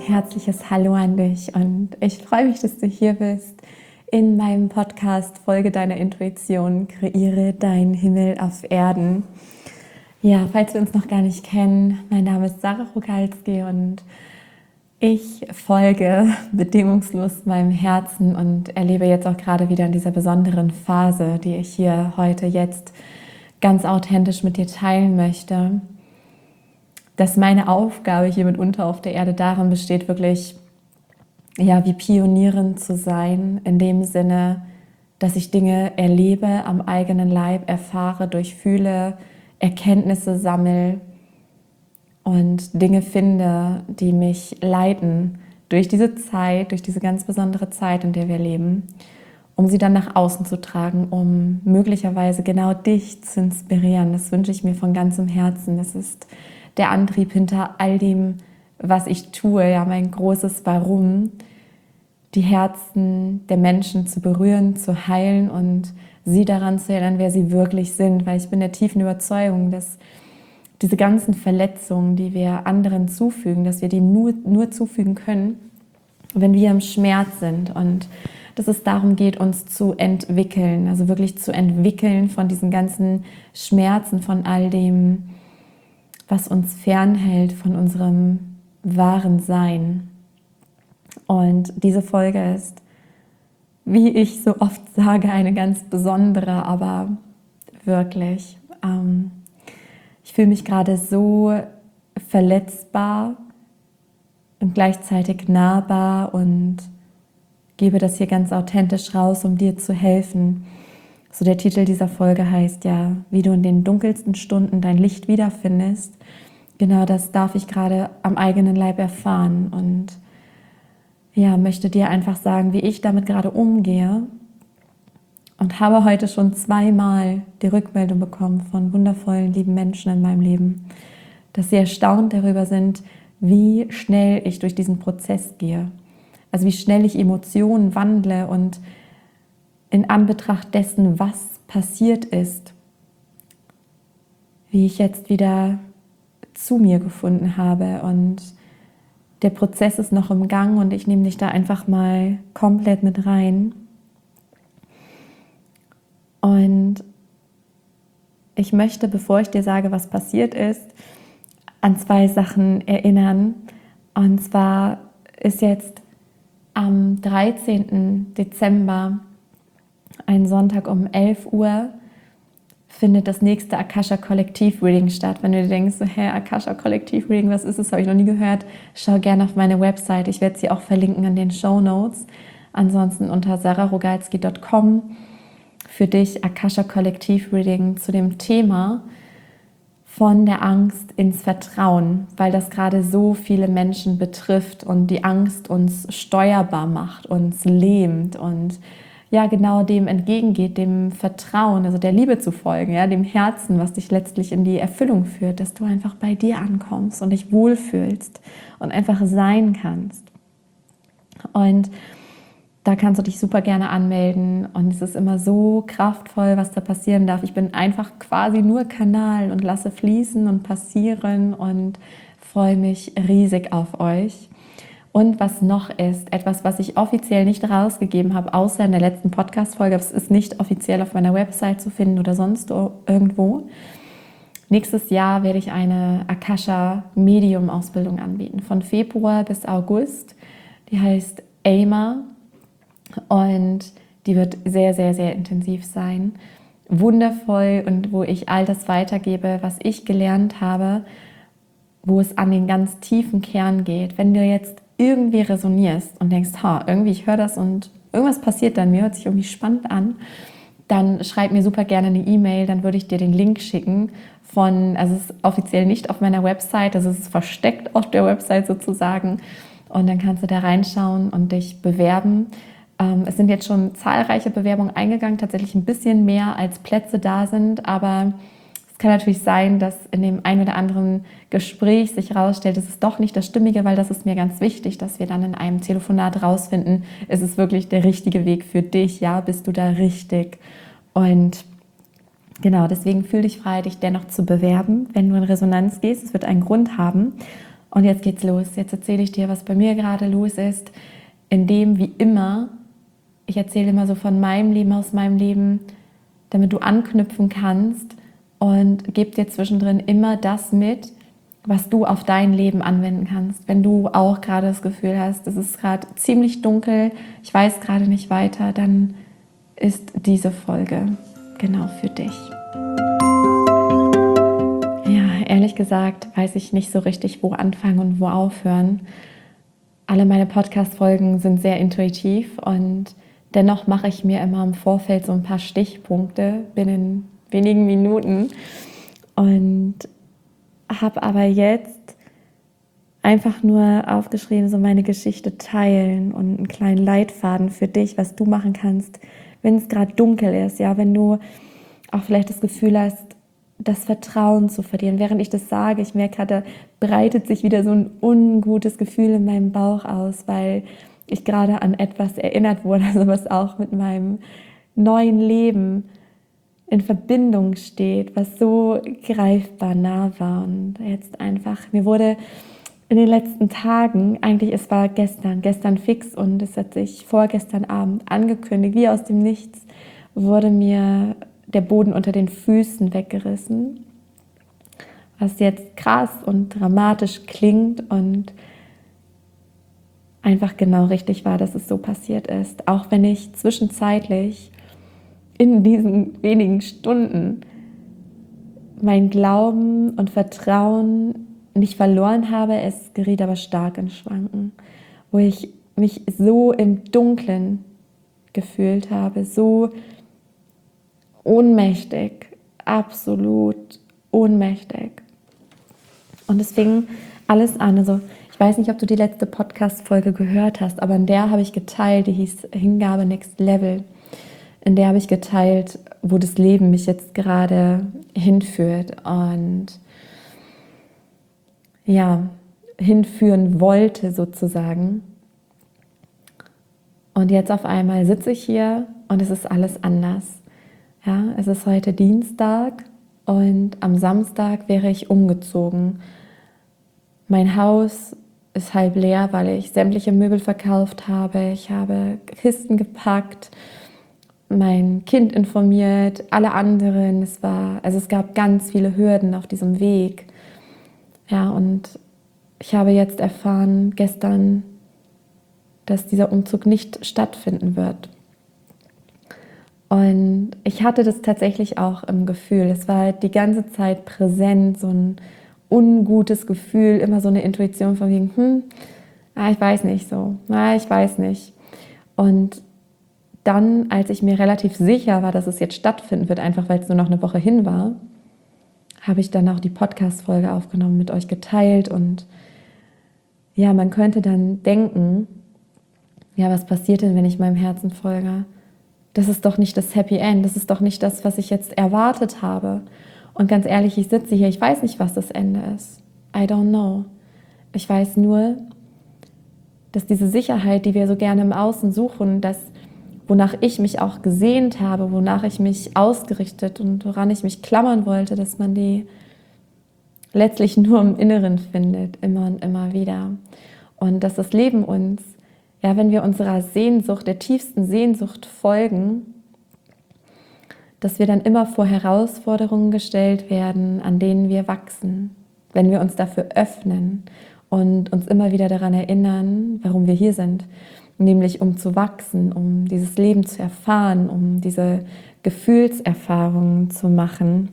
herzliches Hallo an dich und ich freue mich, dass du hier bist in meinem Podcast Folge deiner Intuition, kreiere deinen Himmel auf Erden. Ja, falls wir uns noch gar nicht kennen, mein Name ist Sarah Rogalski und ich folge bedingungslos meinem Herzen und erlebe jetzt auch gerade wieder in dieser besonderen Phase, die ich hier heute jetzt ganz authentisch mit dir teilen möchte, dass meine Aufgabe hier mitunter auf der Erde darin besteht, wirklich wie Pionierin zu sein, in dem Sinne, dass ich Dinge erlebe, am eigenen Leib erfahre, durchfühle, Erkenntnisse sammle und Dinge finde, die mich leiten durch diese Zeit, durch diese ganz besondere Zeit, in der wir leben, um sie dann nach außen zu tragen, um möglicherweise genau dich zu inspirieren. Das wünsche ich mir von ganzem Herzen. Das ist der Antrieb hinter all dem, was ich tue, ja, mein großes Warum, die Herzen der Menschen zu berühren, zu heilen und sie daran zu erinnern, wer sie wirklich sind, weil ich bin der tiefen Überzeugung, dass diese ganzen Verletzungen, die wir anderen zufügen, dass wir die nur zufügen können, wenn wir im Schmerz sind und dass es darum geht, uns zu entwickeln, also wirklich zu entwickeln von diesen ganzen Schmerzen, von all dem, was uns fernhält von unserem wahren Sein. Und diese Folge ist, wie ich so oft sage, eine ganz besondere, aber wirklich. Ich fühle mich gerade so verletzbar und gleichzeitig nahbar und gebe das hier ganz authentisch raus, um dir zu helfen. So der Titel dieser Folge heißt ja, wie du in den dunkelsten Stunden dein Licht wiederfindest. Genau das darf ich gerade am eigenen Leib erfahren und möchte dir einfach sagen, wie ich damit gerade umgehe und habe heute schon 2-mal die Rückmeldung bekommen von wundervollen, lieben Menschen in meinem Leben, dass sie erstaunt darüber sind, wie schnell ich durch diesen Prozess gehe. Also wie schnell ich Emotionen wandle und in Anbetracht dessen, was passiert ist, wie ich jetzt wieder zu mir gefunden habe und der Prozess ist noch im Gang und ich nehme dich da einfach mal komplett mit rein. Und ich möchte, bevor ich dir sage, was passiert ist, an 2 Sachen erinnern. Und zwar ist jetzt am 13. Dezember, ein Sonntag um 11 Uhr, findet das nächste Akasha Kollektiv Reading statt. Wenn du dir denkst, Akasha Kollektiv Reading, was ist das? Habe ich noch nie gehört. Schau gerne auf meine Website. Ich werde sie auch verlinken in den Shownotes. Ansonsten unter sarahrogalski.com für dich Akasha Kollektiv Reading zu dem Thema von der Angst ins Vertrauen, weil das gerade so viele Menschen betrifft und die Angst uns steuerbar macht, uns lähmt und genau dem entgegengeht, dem Vertrauen, also der Liebe zu folgen, dem Herzen, was dich letztlich in die Erfüllung führt, dass du einfach bei dir ankommst und dich wohlfühlst und einfach sein kannst. Und da kannst du dich super gerne anmelden und es ist immer so kraftvoll, was da passieren darf. Ich bin einfach quasi nur Kanal und lasse fließen und passieren und freue mich riesig auf euch. Und was noch ist, etwas, was ich offiziell nicht rausgegeben habe, außer in der letzten Podcast-Folge, es ist nicht offiziell auf meiner Website zu finden oder sonst irgendwo. Nächstes Jahr werde ich eine Akasha-Medium-Ausbildung anbieten, von Februar bis August. Die heißt AIMA und die wird sehr, sehr, sehr intensiv sein. Wundervoll und wo ich all das weitergebe, was ich gelernt habe, wo es an den ganz tiefen Kern geht. Wenn du jetzt irgendwie resonierst und denkst, irgendwie ich höre das und irgendwas passiert dann, mir hört sich irgendwie spannend an, dann schreib mir super gerne eine E-Mail, dann würde ich dir den Link schicken also es ist offiziell nicht auf meiner Website, also es ist versteckt auf der Website sozusagen und dann kannst du da reinschauen und dich bewerben. Es sind jetzt schon zahlreiche Bewerbungen eingegangen, tatsächlich ein bisschen mehr als Plätze da sind, aber es kann natürlich sein, dass in dem einen oder anderen Gespräch sich herausstellt, es ist doch nicht das Stimmige, weil das ist mir ganz wichtig, dass wir dann in einem Telefonat rausfinden, ist es wirklich der richtige Weg für dich, bist du da richtig? Und genau, deswegen fühl dich frei, dich dennoch zu bewerben, wenn du in Resonanz gehst. Es wird einen Grund haben. Und jetzt geht's los. Jetzt erzähle ich dir, was bei mir gerade los ist, indem wie immer, ich erzähle immer so von meinem Leben, aus meinem Leben, damit du anknüpfen kannst und gebe dir zwischendrin immer das mit, was du auf dein Leben anwenden kannst. Wenn du auch gerade das Gefühl hast, es ist gerade ziemlich dunkel, ich weiß gerade nicht weiter, dann ist diese Folge genau für dich. Ja, ehrlich gesagt weiß ich nicht so richtig, wo anfangen und wo aufhören. Alle meine Podcast-Folgen sind sehr intuitiv und dennoch mache ich mir immer im Vorfeld so ein paar Stichpunkte binnen wenigen Minuten und habe aber jetzt einfach nur aufgeschrieben, so meine Geschichte teilen und einen kleinen Leitfaden für dich, was du machen kannst, wenn es gerade dunkel ist, ja, wenn du auch vielleicht das Gefühl hast, das Vertrauen zu verlieren. Während ich das sage, ich merke gerade, da breitet sich wieder so ein ungutes Gefühl in meinem Bauch aus, weil ich gerade an etwas erinnert wurde, also was auch mit meinem neuen Leben in Verbindung steht, was so greifbar nah war. Und jetzt einfach, mir wurde in den letzten Tagen, eigentlich es war gestern fix und es hat sich vorgestern Abend angekündigt, wie aus dem Nichts, wurde mir der Boden unter den Füßen weggerissen, was jetzt krass und dramatisch klingt und einfach genau richtig war, dass es so passiert ist. Auch wenn ich zwischenzeitlich in diesen wenigen Stunden mein Glauben und Vertrauen nicht verloren habe, es geriet aber stark in Schwanken, wo ich mich so im Dunkeln gefühlt habe, so ohnmächtig, absolut ohnmächtig. Und es fing alles an. Also ich weiß nicht, ob du die letzte Podcast-Folge gehört hast, aber in der habe ich geteilt, die hieß Hingabe Next Level. In der habe ich geteilt, wo das Leben mich jetzt gerade hinführt und ja, hinführen wollte sozusagen. Und jetzt auf einmal sitze ich hier und es ist alles anders. Ja, es ist heute Dienstag und am Samstag wäre ich umgezogen. Mein Haus ist halb leer, weil ich sämtliche Möbel verkauft habe. Ich habe Kisten gepackt, mein Kind informiert, alle anderen. Es gab ganz viele Hürden auf diesem Weg. Ja, und ich habe jetzt erfahren gestern, dass dieser Umzug nicht stattfinden wird. Und ich hatte das tatsächlich auch im Gefühl. Es war halt die ganze Zeit präsent, so ein ungutes Gefühl, immer so eine Intuition von wegen, ich weiß nicht so, ich weiß nicht. Und dann, als ich mir relativ sicher war, dass es jetzt stattfinden wird, einfach weil es nur noch eine Woche hin war, habe ich dann auch die Podcast-Folge aufgenommen, mit euch geteilt. Und ja, man könnte dann denken, ja, was passiert denn, wenn ich meinem Herzen folge? Das ist doch nicht das Happy End, das ist doch nicht das, was ich jetzt erwartet habe. Und ganz ehrlich, ich sitze hier, ich weiß nicht, was das Ende ist. I don't know. Ich weiß nur, dass diese Sicherheit, die wir so gerne im Außen suchen, das, wonach ich mich auch gesehnt habe, wonach ich mich ausgerichtet und woran ich mich klammern wollte, dass man die letztlich nur im Inneren findet, immer und immer wieder. Und dass das Leben uns, ja, wenn wir unserer Sehnsucht, der tiefsten Sehnsucht folgen, dass wir dann immer vor Herausforderungen gestellt werden, an denen wir wachsen, wenn wir uns dafür öffnen und uns immer wieder daran erinnern, warum wir hier sind, nämlich um zu wachsen, um dieses Leben zu erfahren, um diese Gefühlserfahrungen zu machen.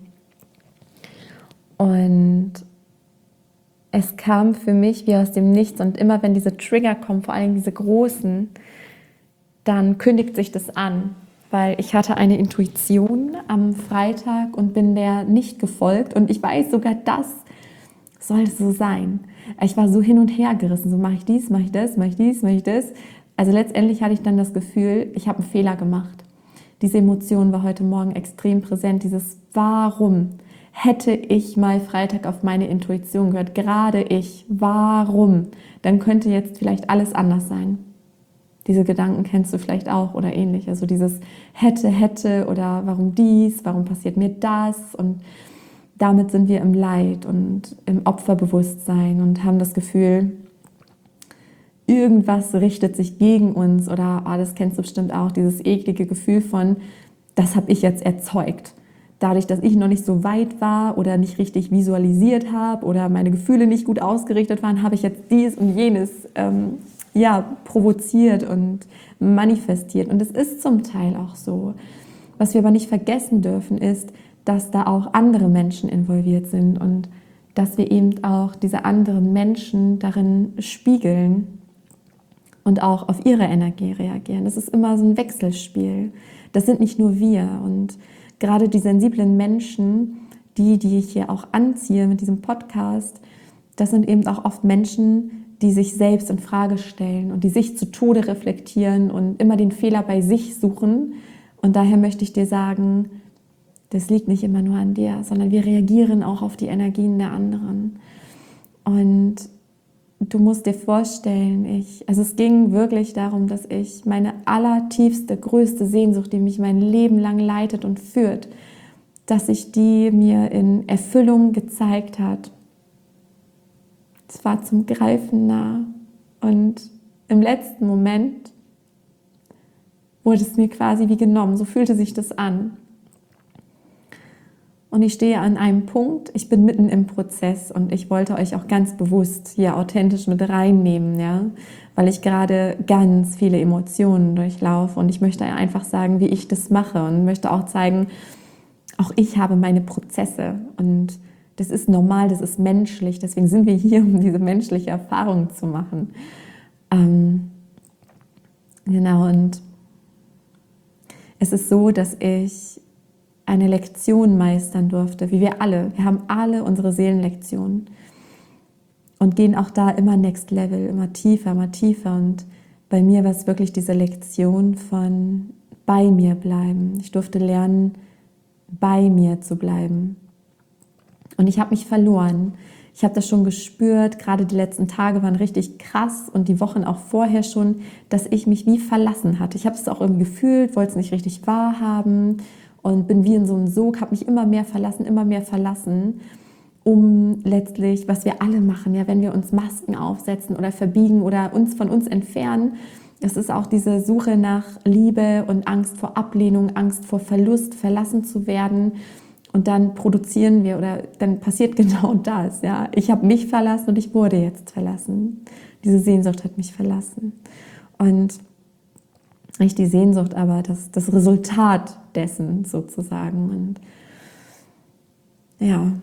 Und es kam für mich wie aus dem Nichts und immer wenn diese Trigger kommen, vor allem diese großen, dann kündigt sich das an, weil ich hatte eine Intuition am Freitag und bin der nicht gefolgt und ich weiß sogar, das soll so sein. Ich war so hin und her gerissen, so mache ich dies, mache ich das, mache ich dies, mache ich das. Also letztendlich hatte ich dann das Gefühl, ich habe einen Fehler gemacht. Diese Emotion war heute Morgen extrem präsent, dieses Warum hätte ich mal Freitag auf meine Intuition gehört, gerade ich, warum? Dann könnte jetzt vielleicht alles anders sein. Diese Gedanken kennst du vielleicht auch oder ähnlich, also dieses hätte oder warum dies, warum passiert mir das? Und damit sind wir im Leid und im Opferbewusstsein und haben das Gefühl, irgendwas richtet sich gegen uns oder, das kennst du bestimmt auch, dieses eklige Gefühl von, das habe ich jetzt erzeugt. Dadurch, dass ich noch nicht so weit war oder nicht richtig visualisiert habe oder meine Gefühle nicht gut ausgerichtet waren, habe ich jetzt dies und jenes provoziert und manifestiert. Und es ist zum Teil auch so. Was wir aber nicht vergessen dürfen, ist, dass da auch andere Menschen involviert sind und dass wir eben auch diese anderen Menschen darin spiegeln und auch auf ihre Energie reagieren. Das ist immer so ein Wechselspiel. Das sind nicht nur wir. Und gerade die sensiblen Menschen, die ich hier auch anziehe mit diesem Podcast, das sind eben auch oft Menschen, die sich selbst in Frage stellen und die sich zu Tode reflektieren und immer den Fehler bei sich suchen. Und daher möchte ich dir sagen, das liegt nicht immer nur an dir, sondern wir reagieren auch auf die Energien der anderen. Und du musst dir vorstellen, es ging wirklich darum, dass ich meine allertiefste, größte Sehnsucht, die mich mein Leben lang leitet und führt, dass sich die mir in Erfüllung gezeigt hat. Es war zum Greifen nah und im letzten Moment wurde es mir quasi wie genommen. So fühlte sich das an. Und ich stehe an einem Punkt, ich bin mitten im Prozess und ich wollte euch auch ganz bewusst hier authentisch mit reinnehmen, ja, weil ich gerade ganz viele Emotionen durchlaufe und ich möchte einfach sagen, wie ich das mache und möchte auch zeigen, auch ich habe meine Prozesse und das ist normal, das ist menschlich, deswegen sind wir hier, um diese menschliche Erfahrung zu machen. Genau, und es ist so, dass ich eine Lektion meistern durfte, wie wir alle. Wir haben alle unsere Seelenlektionen und gehen auch da immer next level, immer tiefer, immer tiefer. Und bei mir war es wirklich diese Lektion von bei mir bleiben. Ich durfte lernen, bei mir zu bleiben. Und ich habe mich verloren. Ich habe das schon gespürt, gerade die letzten Tage waren richtig krass und die Wochen auch vorher schon, dass ich mich wie verlassen hatte. Ich habe es auch irgendwie gefühlt, wollte es nicht richtig wahrhaben und bin wie in so einem Sog, habe mich immer mehr verlassen, um letztlich, was wir alle machen, ja, wenn wir uns Masken aufsetzen oder verbiegen oder uns von uns entfernen, es ist auch diese Suche nach Liebe und Angst vor Ablehnung, Angst vor Verlust, verlassen zu werden. Und dann produzieren wir oder dann passiert genau das. Ja. Ich habe mich verlassen und ich wurde jetzt verlassen. Diese Sehnsucht hat mich verlassen. Und nicht die Sehnsucht, aber das Resultat dessen sozusagen. Und ja,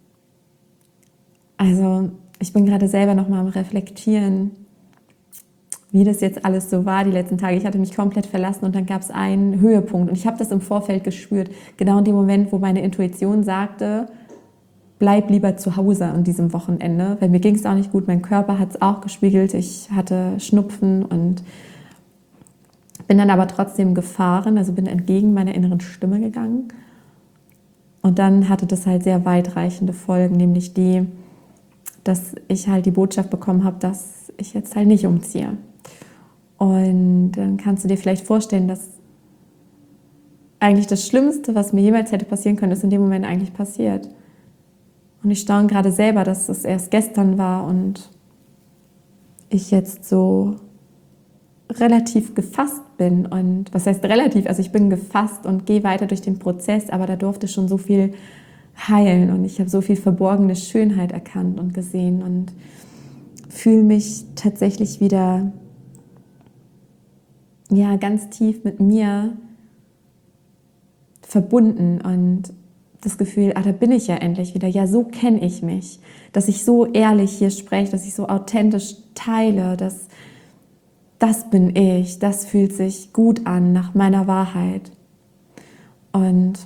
also ich bin gerade selber noch mal am Reflektieren, wie das jetzt alles so war die letzten Tage. Ich hatte mich komplett verlassen und dann gab es einen Höhepunkt. Und ich habe das im Vorfeld gespürt, genau in dem Moment, wo meine Intuition sagte, bleib lieber zu Hause an diesem Wochenende. Weil mir ging es auch nicht gut, mein Körper hat es auch gespiegelt. Ich hatte Schnupfen und bin dann aber trotzdem gefahren, also bin entgegen meiner inneren Stimme gegangen. Und dann hatte das halt sehr weitreichende Folgen, nämlich die, dass ich halt die Botschaft bekommen habe, dass ich jetzt halt nicht umziehe. Und dann kannst du dir vielleicht vorstellen, dass eigentlich das Schlimmste, was mir jemals hätte passieren können, ist in dem Moment eigentlich passiert. Und ich staune gerade selber, dass es erst gestern war und ich jetzt so relativ gefasst bin. Und was heißt relativ? Also ich bin gefasst und gehe weiter durch den Prozess, aber da durfte schon so viel heilen und ich habe so viel verborgene Schönheit erkannt und gesehen und fühle mich tatsächlich wieder ganz tief mit mir verbunden und das Gefühl, da bin ich ja endlich wieder, ja, so kenne ich mich, dass ich so ehrlich hier spreche, dass ich so authentisch teile, dass das bin ich, das fühlt sich gut an nach meiner Wahrheit. Und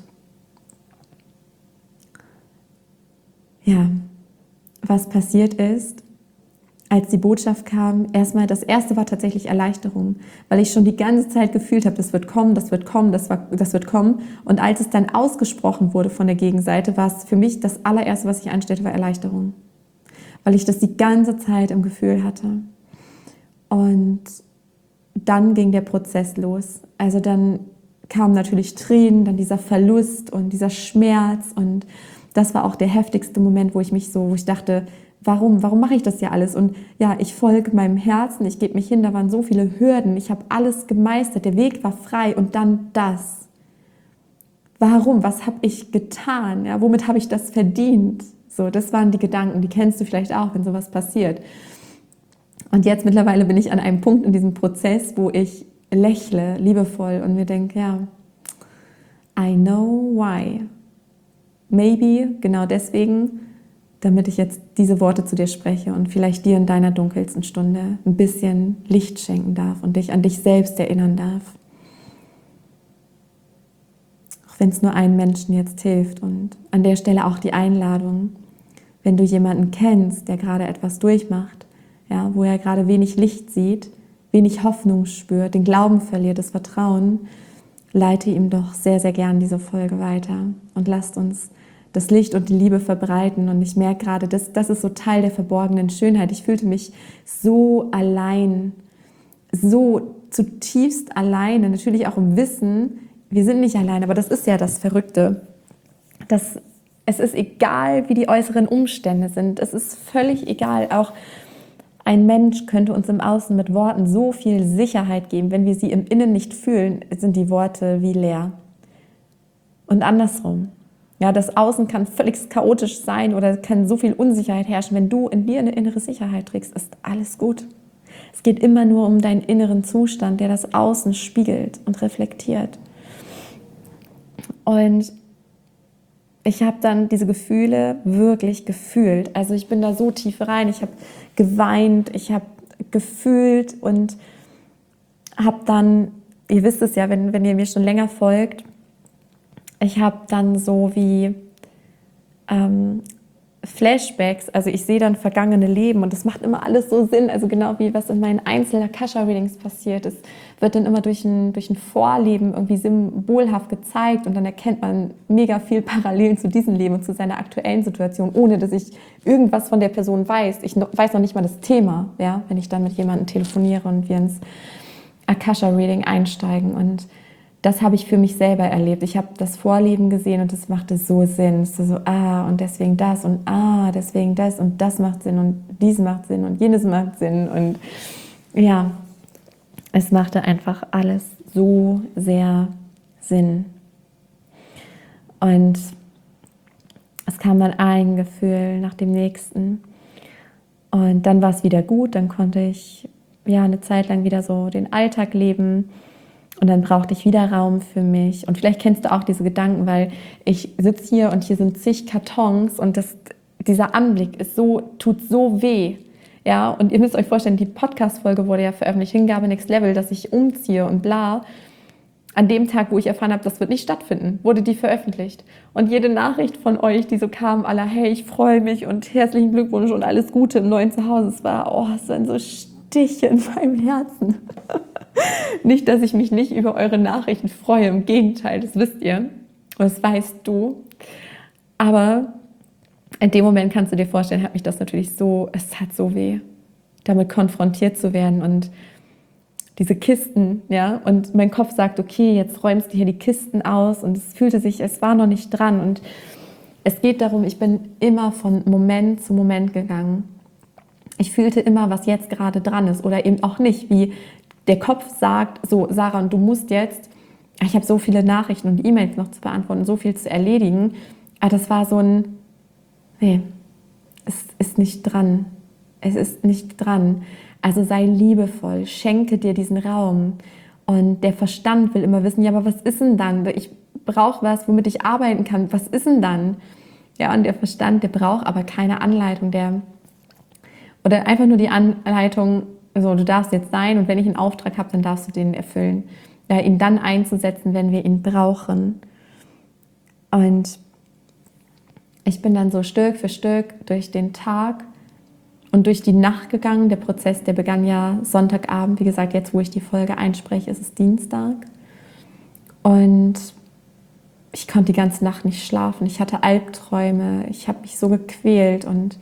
ja, was passiert ist, als die Botschaft kam, das erste war tatsächlich Erleichterung, weil ich schon die ganze Zeit gefühlt habe, das wird kommen, das wird kommen, das wird kommen. Und als es dann ausgesprochen wurde von der Gegenseite, war es für mich das allererste, was ich anstellte, war Erleichterung, weil ich das die ganze Zeit im Gefühl hatte. Und dann ging der Prozess los. Also dann kamen natürlich Tränen, dann dieser Verlust und dieser Schmerz und das war auch der heftigste Moment, wo ich dachte, warum mache ich das ja alles? Und ja, ich folge meinem Herzen, ich gebe mich hin, da waren so viele Hürden, ich habe alles gemeistert, der Weg war frei und dann das. Warum? Was habe ich getan? Ja, womit habe ich das verdient? So, das waren die Gedanken, die kennst du vielleicht auch, wenn sowas passiert. Und jetzt mittlerweile bin ich an einem Punkt in diesem Prozess, wo ich lächle, liebevoll und mir denke, ja, I know why. Maybe genau deswegen, damit ich jetzt diese Worte zu dir spreche und vielleicht dir in deiner dunkelsten Stunde ein bisschen Licht schenken darf und dich an dich selbst erinnern darf. Auch wenn es nur einem Menschen jetzt hilft. Und an der Stelle auch die Einladung, wenn du jemanden kennst, der gerade etwas durchmacht, ja, wo er gerade wenig Licht sieht, wenig Hoffnung spürt, den Glauben verliert, das Vertrauen, leite ihm doch sehr, sehr gern diese Folge weiter und lasst uns das Licht und die Liebe verbreiten. Und ich merke gerade, das ist so Teil der verborgenen Schönheit. Ich fühlte mich so allein, so zutiefst alleine, natürlich auch im Wissen, wir sind nicht allein, aber das ist ja das Verrückte. Es ist egal, wie die äußeren Umstände sind, es ist völlig egal, auch ein Mensch könnte uns im Außen mit Worten so viel Sicherheit geben, wenn wir sie im Innen nicht fühlen, sind die Worte wie leer. Und andersrum. Ja, das Außen kann völlig chaotisch sein oder kann so viel Unsicherheit herrschen. Wenn du in dir eine innere Sicherheit trägst, ist alles gut. Es geht immer nur um deinen inneren Zustand, der das Außen spiegelt und reflektiert. Und ich habe dann diese Gefühle wirklich gefühlt. Also ich bin da so tief rein. Ich habe geweint, ich habe gefühlt und habe dann, ihr wisst es ja, wenn ihr mir schon länger folgt, ich habe dann so wie Flashbacks, also ich sehe dann vergangene Leben und das macht immer alles so Sinn, also genau wie was in meinen Einzel-Akasha-Readings passiert ist, wird dann immer durch ein Vorleben irgendwie symbolhaft gezeigt und dann erkennt man mega viel Parallelen zu diesem Leben und zu seiner aktuellen Situation, ohne dass ich irgendwas von der Person weiß. Ich weiß noch nicht mal das Thema, ja, wenn ich dann mit jemandem telefoniere und wir ins Akasha-Reading einsteigen. Und das habe ich für mich selber erlebt. Ich habe das Vorleben gesehen und das machte so Sinn. Es so, und deswegen das und deswegen das und das macht Sinn und dies macht Sinn und jenes macht Sinn. Und ja, es machte einfach alles so sehr Sinn. Und es kam dann ein Gefühl nach dem nächsten. Und dann war es wieder gut. Dann konnte ich eine Zeit lang wieder so den Alltag leben. Und dann brauchte ich wieder Raum für mich. Und vielleicht kennst du auch diese Gedanken, weil ich sitze hier und hier sind zig Kartons und dieser Anblick tut so weh. Ja, und ihr müsst euch vorstellen, die Podcast-Folge wurde ja veröffentlicht, Hingabe Next Level, dass ich umziehe und bla. An dem Tag, wo ich erfahren habe, das wird nicht stattfinden, wurde die veröffentlicht. Und jede Nachricht von euch, die so kam, aller, hey, ich freue mich und herzlichen Glückwunsch und alles Gute im neuen Zuhause. Es waren so Stiche in meinem Herzen. Nicht, dass ich mich nicht über eure Nachrichten freue, im Gegenteil, das wisst ihr und das weißt du. Aber in dem Moment kannst du dir vorstellen, hat mich das natürlich es tat so weh, damit konfrontiert zu werden und diese Kisten, ja, und mein Kopf sagt, okay, jetzt räumst du hier die Kisten aus und es war noch nicht dran und es geht darum, ich bin immer von Moment zu Moment gegangen. Ich fühlte immer, was jetzt gerade dran ist oder eben auch nicht, wie der Kopf sagt, so Sarah, und du musst jetzt, ich habe so viele Nachrichten und E-Mails noch zu beantworten, so viel zu erledigen, aber das war so nee, es ist nicht dran. Es ist nicht dran. Also sei liebevoll, schenke dir diesen Raum. Und der Verstand will immer wissen, ja, aber was ist denn dann? Ich brauche was, womit ich arbeiten kann. Was ist denn dann? Ja, und der Verstand, der braucht aber keine Anleitung. Oder einfach nur die Anleitung, so, du darfst jetzt sein und wenn ich einen Auftrag habe, dann darfst du den erfüllen. Ja, ihn dann einzusetzen, wenn wir ihn brauchen. Und ich bin dann so Stück für Stück durch den Tag und durch die Nacht gegangen. Der Prozess, der begann ja Sonntagabend. Wie gesagt, jetzt, wo ich die Folge einspreche, ist es Dienstag. Und ich konnte die ganze Nacht nicht schlafen. Ich hatte Albträume. Ich habe mich so gequält und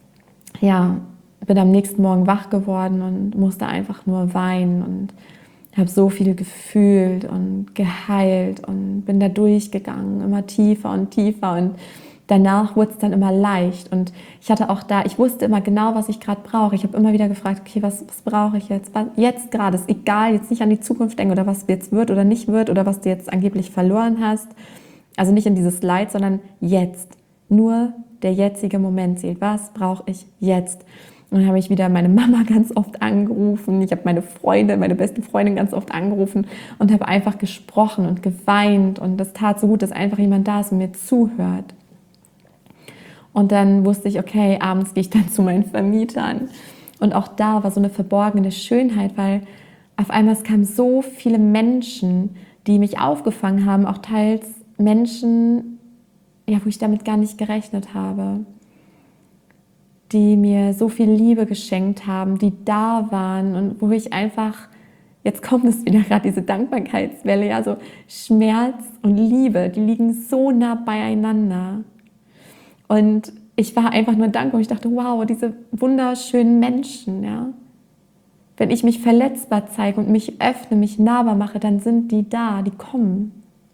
ja, bin am nächsten Morgen wach geworden und musste einfach nur weinen und habe so viel gefühlt und geheilt und bin da durchgegangen, immer tiefer und tiefer, und danach wurde es dann immer leicht. Und ich hatte auch da, ich wusste immer genau, was ich gerade brauche. Ich habe immer wieder gefragt, okay, was brauche ich jetzt? Jetzt gerade, ist egal, jetzt nicht an die Zukunft denken oder was jetzt wird oder nicht wird oder was du jetzt angeblich verloren hast. Also nicht in dieses Leid, sondern jetzt. Nur der jetzige Moment zählt. Was brauche ich jetzt? Und dann habe ich wieder meine Mama ganz oft angerufen. Ich habe meine Freunde, meine beste Freundin ganz oft angerufen und habe einfach gesprochen und geweint. Und das tat so gut, dass einfach jemand da ist und mir zuhört. Und dann wusste ich, okay, abends gehe ich dann zu meinen Vermietern. Und auch da war so eine verborgene Schönheit, weil auf einmal es kamen so viele Menschen, die mich aufgefangen haben, auch teils Menschen, ja, wo ich damit gar nicht gerechnet habe, die mir so viel Liebe geschenkt haben, die da waren und wo ich einfach, jetzt kommt es wieder gerade, diese Dankbarkeitswelle, ja, so Schmerz und Liebe, die liegen so nah beieinander. Und ich war einfach nur dankbar. Ich dachte, wow, diese wunderschönen Menschen, ja. Wenn ich mich verletzbar zeige und mich öffne, mich nahbar mache, dann sind die da, die kommen.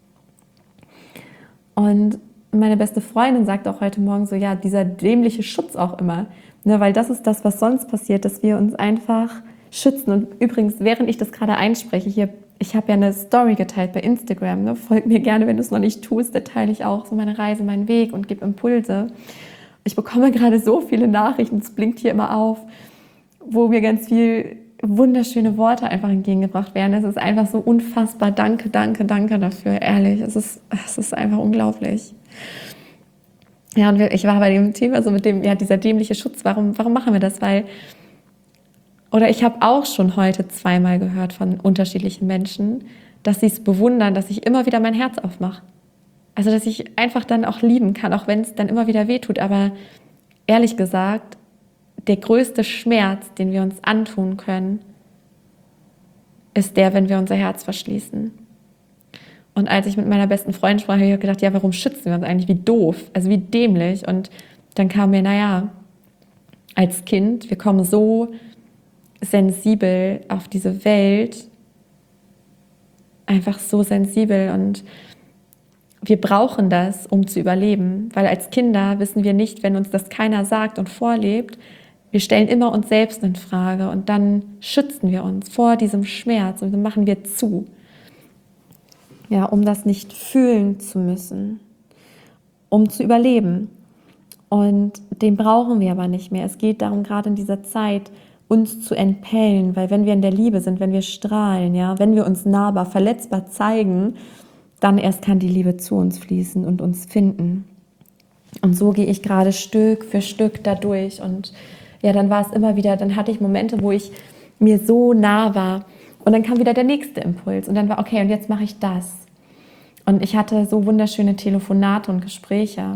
Und meine beste Freundin sagt auch heute Morgen so, ja, dieser dämliche Schutz auch immer. Ne, weil das ist das, was sonst passiert, dass wir uns einfach schützen. Und übrigens, während ich das gerade einspreche, hier, ich habe ja eine Story geteilt bei Instagram, ne? Folgt mir gerne, wenn du es noch nicht tust, da teile ich auch so meine Reise, meinen Weg und gebe Impulse. Ich bekomme gerade so viele Nachrichten, es blinkt hier immer auf, wo mir ganz viel wunderschöne Worte einfach entgegengebracht werden. Es ist einfach so unfassbar. Danke, danke, danke dafür, ehrlich. Es ist einfach unglaublich. Ja, und ich war bei dem Thema so mit dem, ja, dieser dämliche Schutz. Warum machen wir das? Oder ich habe auch schon heute zweimal gehört von unterschiedlichen Menschen, dass sie es bewundern, dass ich immer wieder mein Herz aufmache. Also, dass ich einfach dann auch lieben kann, auch wenn es dann immer wieder wehtut. Aber ehrlich gesagt, der größte Schmerz, den wir uns antun können, ist der, wenn wir unser Herz verschließen. Und als ich mit meiner besten Freundin sprach, habe ich gedacht, ja, warum schützen wir uns eigentlich? Wie doof, also wie dämlich. Und dann kam mir, naja, als Kind, wir kommen so sensibel auf diese Welt, einfach so sensibel, und wir brauchen das, um zu überleben, weil als Kinder wissen wir nicht, wenn uns das keiner sagt und vorlebt, wir stellen immer uns selbst in Frage und dann schützen wir uns vor diesem Schmerz und dann machen wir zu, ja, um das nicht fühlen zu müssen, um zu überleben. Und den brauchen wir aber nicht mehr. Es geht darum, gerade in dieser Zeit, uns zu entpellen, weil wenn wir in der Liebe sind, wenn wir strahlen, ja, wenn wir uns nahbar, verletzbar zeigen, dann erst kann die Liebe zu uns fließen und uns finden. Und so gehe ich gerade Stück für Stück da durch. Und ja, dann war es immer wieder, dann hatte ich Momente, wo ich mir so nah war. Und dann kam wieder der nächste Impuls. Und dann war, okay, und jetzt mache ich das. Und ich hatte so wunderschöne Telefonate und Gespräche.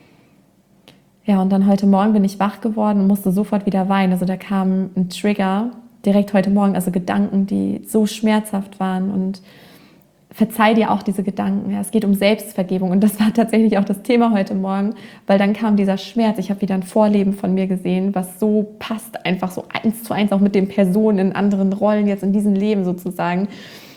Ja, und dann heute Morgen bin ich wach geworden und musste sofort wieder weinen. Also da kam ein Trigger direkt heute Morgen, also Gedanken, die so schmerzhaft waren. Und verzeih dir auch diese Gedanken. Ja, es geht um Selbstvergebung und das war tatsächlich auch das Thema heute Morgen, weil dann kam dieser Schmerz. Ich habe wieder ein Vorleben von mir gesehen, was so passt, einfach so 1:1 auch mit den Personen in anderen Rollen jetzt in diesem Leben sozusagen.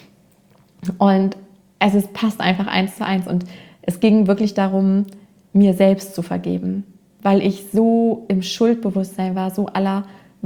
Und also es passt einfach 1:1 und es ging wirklich darum, mir selbst zu vergeben, weil ich so im Schuldbewusstsein war, so à la,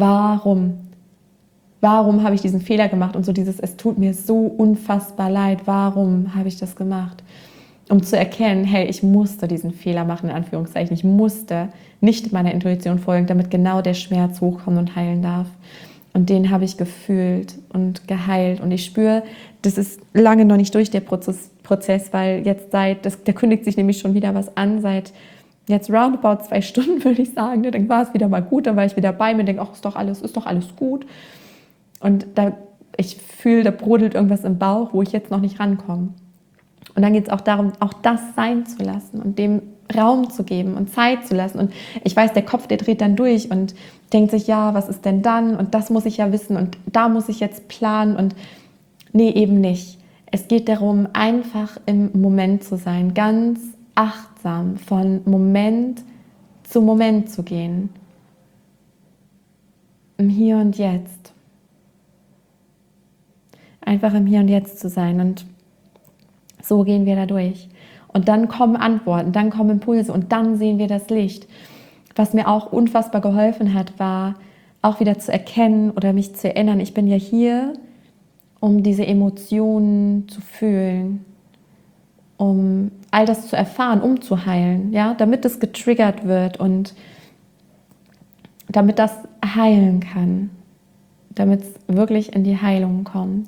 warum habe ich diesen Fehler gemacht und so dieses, es tut mir so unfassbar leid, warum habe ich das gemacht? Um zu erkennen, hey, ich musste diesen Fehler machen, in Anführungszeichen, ich musste nicht meiner Intuition folgen, damit genau der Schmerz hochkommt und heilen darf. Und den habe ich gefühlt und geheilt und ich spüre, das ist lange noch nicht durch, der Prozess, weil jetzt da kündigt sich nämlich schon wieder was an, seit jetzt roundabout 2 Stunden, würde ich sagen, dann war es wieder mal gut, dann war ich wieder bei mir und denke, ach, ist doch alles gut. Und ich fühle, da brodelt irgendwas im Bauch, wo ich jetzt noch nicht rankomme. Und dann geht es auch darum, auch das sein zu lassen und dem Raum zu geben und Zeit zu lassen. Und ich weiß, der Kopf, der dreht dann durch und denkt sich, ja, was ist denn dann? Und das muss ich ja wissen und da muss ich jetzt planen. Und nee, eben nicht. Es geht darum, einfach im Moment zu sein, ganz achtsam von Moment zu Moment zu gehen. Im Hier und Jetzt. einfach im Hier und Jetzt zu sein. Und so gehen wir da durch. Und dann kommen Antworten, dann kommen Impulse und dann sehen wir das Licht. Was mir auch unfassbar geholfen hat, war auch wieder zu erkennen oder mich zu erinnern, ich bin ja hier, um diese Emotionen zu fühlen, um all das zu erfahren, um zu heilen, ja, damit es getriggert wird und damit das heilen kann, damit es wirklich in die Heilung kommt.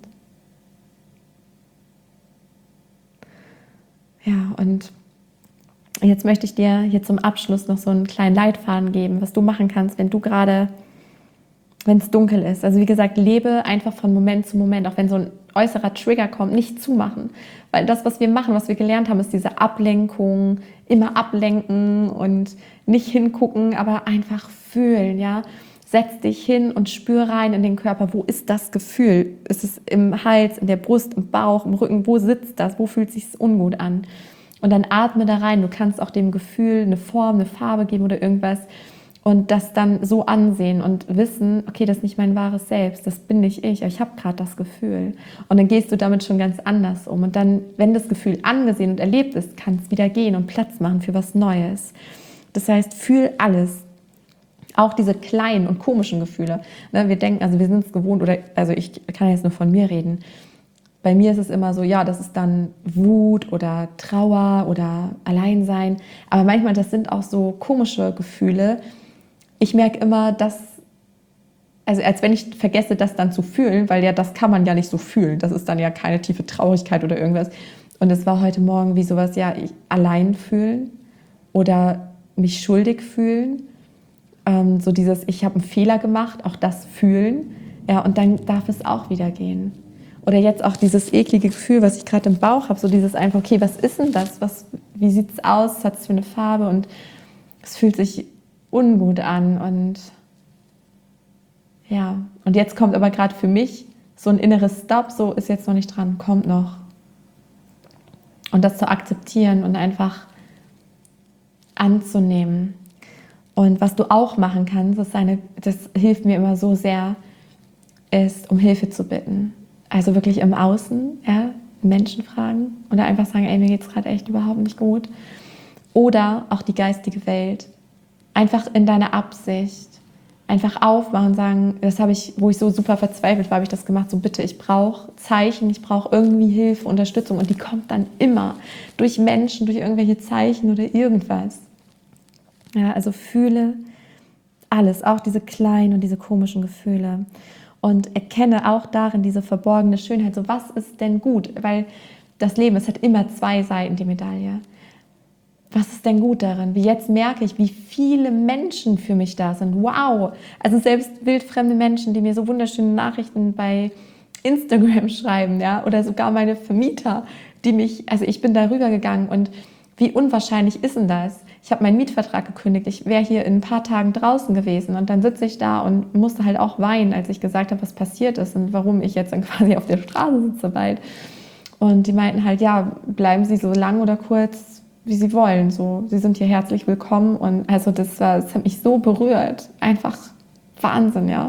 Ja, und jetzt möchte ich dir hier zum Abschluss noch so einen kleinen Leitfaden geben, was du machen kannst, wenn es dunkel ist. Also wie gesagt, lebe einfach von Moment zu Moment, auch wenn so ein äußerer Trigger kommt, nicht zumachen. Weil das, was wir machen, was wir gelernt haben, ist diese Ablenkung, immer ablenken und nicht hingucken, aber einfach fühlen, ja. Setz dich hin und spür rein in den Körper. Wo ist das Gefühl? Ist es im Hals, in der Brust, im Bauch, im Rücken? Wo sitzt das? Wo fühlt es sich ungut an? Und dann atme da rein. Du kannst auch dem Gefühl eine Form, eine Farbe geben oder irgendwas und das dann so ansehen und wissen, okay, das ist nicht mein wahres Selbst, das bin nicht ich, ich habe gerade das Gefühl. Und dann gehst du damit schon ganz anders um. Und dann, wenn das Gefühl angesehen und erlebt ist, kann es wieder gehen und Platz machen für was Neues. Das heißt, fühl alles. Auch diese kleinen und komischen Gefühle. Wir denken, also wir sind es gewohnt, also ich kann jetzt nur von mir reden. Bei mir ist es immer so, ja, das ist dann Wut oder Trauer oder Alleinsein. Aber manchmal, das sind auch so komische Gefühle. Ich merke immer, also als wenn ich vergesse, das dann zu fühlen, weil ja, das kann man ja nicht so fühlen. Das ist dann ja keine tiefe Traurigkeit oder irgendwas. Und es war heute Morgen wie sowas, ja, allein fühlen oder mich schuldig fühlen. So dieses, ich habe einen Fehler gemacht, auch das fühlen. Ja, und dann darf es auch wieder gehen. Oder jetzt auch dieses eklige Gefühl, was ich gerade im Bauch habe, so dieses einfach, okay, was ist denn das? Wie sieht es aus? Was hat es für eine Farbe? Und es fühlt sich ungut an. Und ja, und jetzt kommt aber gerade für mich so ein inneres Stop, so ist jetzt noch nicht dran, kommt noch. Und das zu akzeptieren und einfach anzunehmen. Und was du auch machen kannst, das hilft mir immer so sehr, ist, um Hilfe zu bitten. Also wirklich im Außen, ja, Menschen fragen oder einfach sagen, ey, mir geht es gerade echt überhaupt nicht gut. Oder auch die geistige Welt. Einfach in deiner Absicht, einfach aufmachen und sagen, wo ich so super verzweifelt war, habe ich das gemacht, so bitte, ich brauche Zeichen, ich brauche irgendwie Hilfe, Unterstützung und die kommt dann immer durch Menschen, durch irgendwelche Zeichen oder irgendwas. Ja, also fühle alles, auch diese kleinen und diese komischen Gefühle. Und erkenne auch darin diese verborgene Schönheit. So, was ist denn gut? Weil das Leben, es hat immer zwei Seiten, die Medaille. Was ist denn gut darin? Wie jetzt merke ich, wie viele Menschen für mich da sind. Wow! Also selbst wildfremde Menschen, die mir so wunderschöne Nachrichten bei Instagram schreiben, ja, oder sogar meine Vermieter, also ich bin da rübergegangen und wie unwahrscheinlich ist denn das? Ich habe meinen Mietvertrag gekündigt, ich wäre hier in ein paar Tagen draußen gewesen und dann sitze ich da und musste halt auch weinen, als ich gesagt habe, was passiert ist und warum ich jetzt dann quasi auf der Straße sitze bald. Und die meinten halt, ja, bleiben Sie so lang oder kurz, wie Sie wollen. So, Sie sind hier herzlich willkommen und also das hat mich so berührt. Einfach Wahnsinn, ja.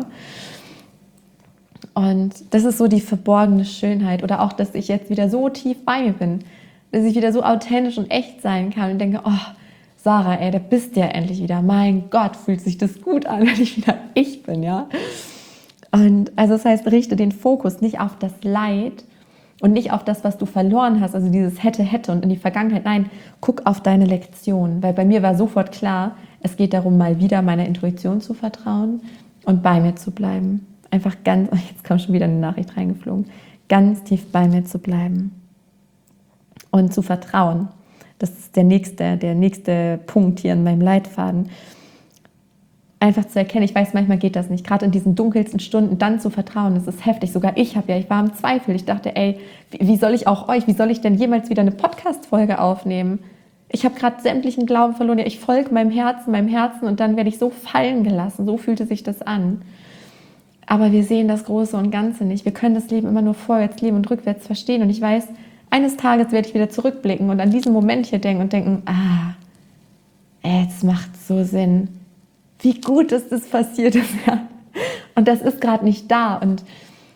Und das ist so die verborgene Schönheit oder auch, dass ich jetzt wieder so tief bei mir bin, dass ich wieder so authentisch und echt sein kann und denke, oh, Sarah, ey, da bist du ja endlich wieder. Mein Gott, fühlt sich das gut an, wenn ich wieder ich bin, ja. Und also das heißt, richte den Fokus nicht auf das Leid und nicht auf das, was du verloren hast, also dieses hätte und in die Vergangenheit. Nein, guck auf deine Lektion, weil bei mir war sofort klar, es geht darum, mal wieder meiner Intuition zu vertrauen und bei mir zu bleiben. Einfach jetzt kommt schon wieder eine Nachricht reingeflogen, ganz tief bei mir zu bleiben und zu vertrauen. Das ist der nächste Punkt hier in meinem Leitfaden. Einfach zu erkennen, ich weiß, manchmal geht das nicht, gerade in diesen dunkelsten Stunden dann zu vertrauen, das ist heftig. Sogar ich war im Zweifel. Ich dachte, ey, wie soll ich denn jemals wieder eine Podcast-Folge aufnehmen? Ich habe gerade sämtlichen Glauben verloren. Ja, ich folge meinem Herzen und dann werde ich so fallen gelassen. So fühlte sich das an. Aber wir sehen das Große und Ganze nicht. Wir können das Leben immer nur vorwärts leben und rückwärts verstehen. Und ich weiß, eines Tages werde ich wieder zurückblicken und an diesen Moment hier denken und denken, jetzt macht so Sinn. Wie gut ist das passiert ist. Ja. Und das ist gerade nicht da. Und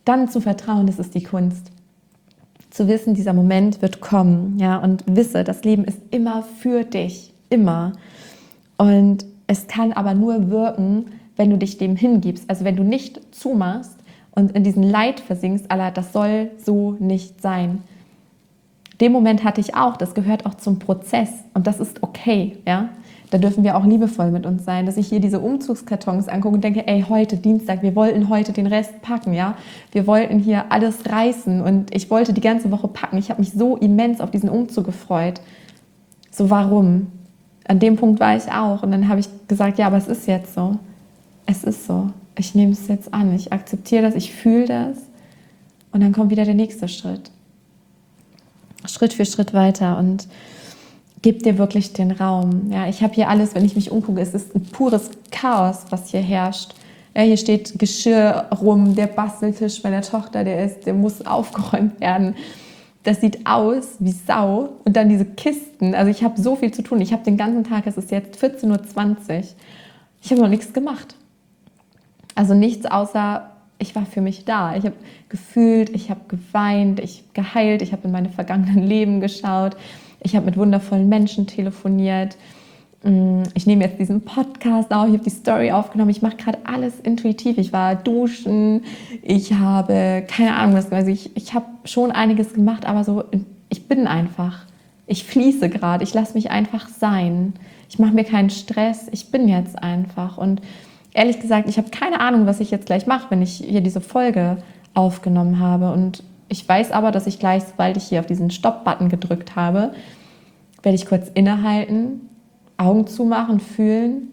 dann zu vertrauen, das ist die Kunst. Zu wissen, dieser Moment wird kommen, ja, und wisse, das Leben ist immer für dich, immer. Und es kann aber nur wirken, wenn du dich dem hingibst, also wenn du nicht zumachst und in diesen Leid versinkst, das soll so nicht sein. Den Moment hatte ich auch, das gehört auch zum Prozess und das ist okay, ja. Da dürfen wir auch liebevoll mit uns sein, dass ich hier diese Umzugskartons angucke und denke, ey, heute Dienstag, wir wollten heute den Rest packen, ja. Wir wollten hier alles reißen und ich wollte die ganze Woche packen. Ich habe mich so immens auf diesen Umzug gefreut. So, warum? An dem Punkt war ich auch und dann habe ich gesagt, ja, aber es ist jetzt so. Es ist so. Ich nehme es jetzt an. Ich akzeptiere das, ich fühle das und dann kommt wieder der nächste Schritt. Schritt für Schritt weiter und gib dir wirklich den Raum. Ja, ich habe hier alles, wenn ich mich umgucke, es ist ein pures Chaos, was hier herrscht. Ja, hier steht Geschirr rum, der Basteltisch meiner Tochter, der muss aufgeräumt werden. Das sieht aus wie Sau. Und dann diese Kisten. Also ich habe so viel zu tun. Ich habe den ganzen Tag, es ist jetzt 14:20 Uhr. Ich habe noch nichts gemacht. Also nichts außer, ich war für mich da. Ich habe gefühlt, ich habe geweint, ich habe geheilt, ich habe in meine vergangenen Leben geschaut. Ich habe mit wundervollen Menschen telefoniert. Ich nehme jetzt diesen Podcast auf, ich habe die Story aufgenommen. Ich mache gerade alles intuitiv. Ich war duschen, ich habe keine Ahnung was. Also ich habe schon einiges gemacht, aber so, ich bin einfach. Ich fließe gerade, ich lasse mich einfach sein. Ich mache mir keinen Stress, ich bin jetzt einfach. Und ehrlich gesagt, ich habe keine Ahnung, was ich jetzt gleich mache, wenn ich hier diese Folge aufgenommen habe. Und ich weiß aber, dass ich gleich, sobald ich hier auf diesen Stopp-Button gedrückt habe, werde ich kurz innehalten, Augen zumachen, fühlen.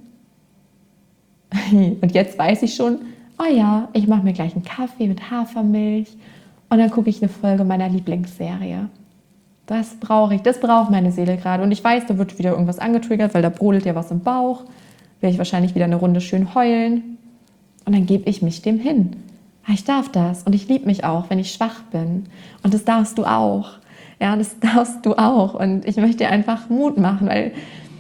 Und jetzt weiß ich schon, oh ja, ich mache mir gleich einen Kaffee mit Hafermilch und dann gucke ich eine Folge meiner Lieblingsserie. Das brauche ich, das braucht meine Seele gerade. Und ich weiß, da wird wieder irgendwas angetriggert, weil da brodelt ja was im Bauch. Werde ich wahrscheinlich wieder eine Runde schön heulen. Und dann gebe ich mich dem hin. Ich darf das und ich liebe mich auch, wenn ich schwach bin. Und das darfst du auch. Ja, das darfst du auch. Und ich möchte dir einfach Mut machen, weil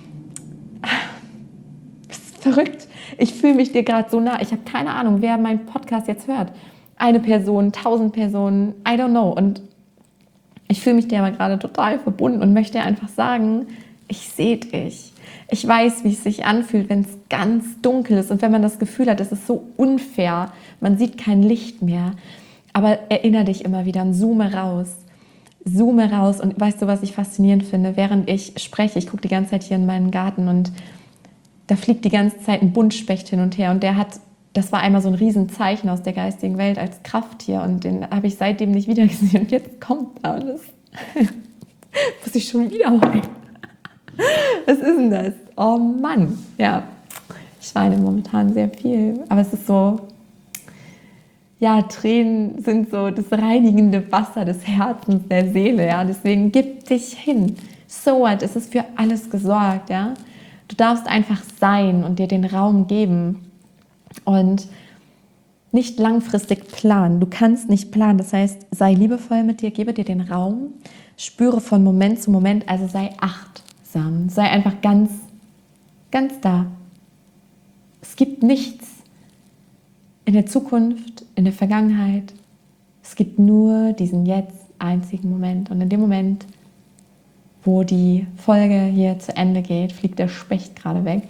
das ist verrückt. Ich fühle mich dir gerade so nah. Ich habe keine Ahnung, wer meinen Podcast jetzt hört. Eine Person, 1000 Personen, I don't know. Und ich fühle mich dir aber gerade total verbunden und möchte dir einfach sagen, ich sehe dich. Ich weiß, wie es sich anfühlt, wenn es ganz dunkel ist und wenn man das Gefühl hat, es ist so unfair, man sieht kein Licht mehr. Aber erinnere dich immer wieder und zoome raus. Zoome raus und weißt du, was ich faszinierend finde? Während ich spreche, ich gucke die ganze Zeit hier in meinen Garten und da fliegt die ganze Zeit ein Buntspecht hin und her und das war einmal so ein Riesenzeichen aus der geistigen Welt als Krafttier und den habe ich seitdem nicht wieder gesehen und jetzt kommt alles. Muss ich schon wieder heulen. Was ist denn das? Oh Mann, ja, ich weine momentan sehr viel, aber es ist so, ja, Tränen sind so das reinigende Wasser des Herzens, der Seele, ja, deswegen gib dich hin. So what, es ist für alles gesorgt, ja. Du darfst einfach sein und dir den Raum geben und nicht langfristig planen. Du kannst nicht planen, das heißt, sei liebevoll mit dir, gebe dir den Raum, spüre von Moment zu Moment, also sei achtsam, sei einfach ganz, ganz da. Es gibt nichts in der Zukunft, in der Vergangenheit. Es gibt nur diesen jetzt einzigen Moment. Und in dem Moment, wo die Folge hier zu Ende geht, fliegt der Specht gerade weg.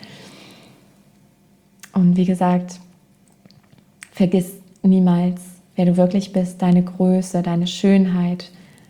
Und wie gesagt, vergiss niemals, wer du wirklich bist, deine Größe, deine Schönheit.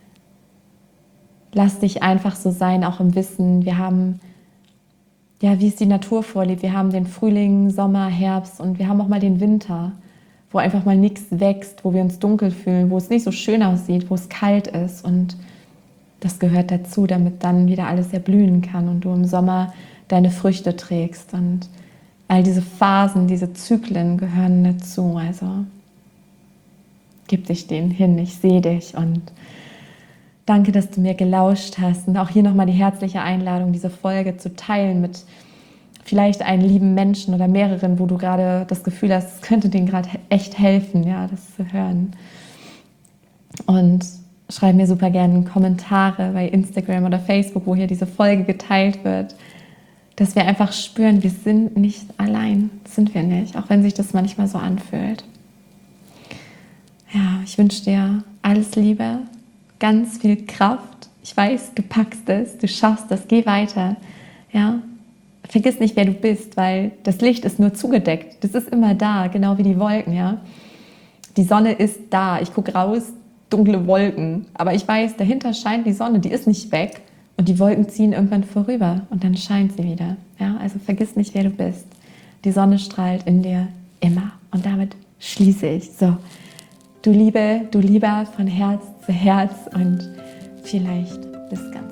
Lass dich einfach so sein, auch im Wissen, wir haben, ja, wie es die Natur vorlebt, wir haben den Frühling, Sommer, Herbst und wir haben auch mal den Winter, wo einfach mal nichts wächst, wo wir uns dunkel fühlen, wo es nicht so schön aussieht, wo es kalt ist und das gehört dazu, damit dann wieder alles erblühen kann und du im Sommer deine Früchte trägst und all diese Phasen, diese Zyklen gehören dazu, also gib dich denen hin, ich sehe dich und danke, dass du mir gelauscht hast und auch hier nochmal die herzliche Einladung, diese Folge zu teilen mit vielleicht einem lieben Menschen oder mehreren, wo du gerade das Gefühl hast, es könnte denen gerade echt helfen, ja, das zu hören. Und schreib mir super gerne Kommentare bei Instagram oder Facebook, wo hier diese Folge geteilt wird, dass wir einfach spüren, wir sind nicht allein, sind wir nicht, auch wenn sich das manchmal so anfühlt. Ja, ich wünsche dir alles Liebe, ganz viel Kraft. Ich weiß, du packst es, du schaffst es, geh weiter. Ja, vergiss nicht, wer du bist, weil das Licht ist nur zugedeckt. Das ist immer da, genau wie die Wolken, ja. Die Sonne ist da. Ich gucke raus, dunkle Wolken. Aber ich weiß, dahinter scheint die Sonne, die ist nicht weg. Und die Wolken ziehen irgendwann vorüber und dann scheint sie wieder. Ja, also vergiss nicht, wer du bist. Die Sonne strahlt in dir immer. Und damit schließe ich. So, du Liebe, du Lieber, von Herz zu Herz und vielleicht bis ganz